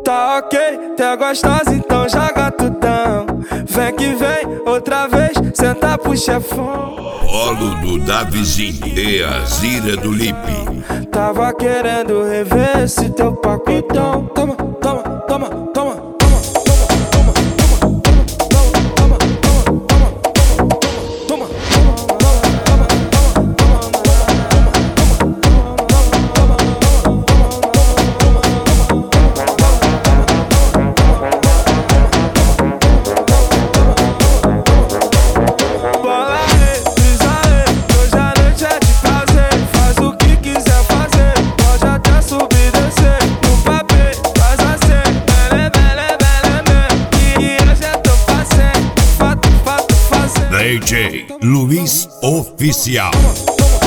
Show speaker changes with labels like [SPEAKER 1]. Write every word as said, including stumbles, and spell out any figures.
[SPEAKER 1] Tá ok, tá gostosa, então joga tudão. Vem que vem, outra vez, senta pro chefão.
[SPEAKER 2] Polo do Davizinho e a Zira do Lipe.
[SPEAKER 1] Tava querendo rever esse teu pacotão. Toma, toma, toma, toma.
[SPEAKER 2] D J Luiz Oficial.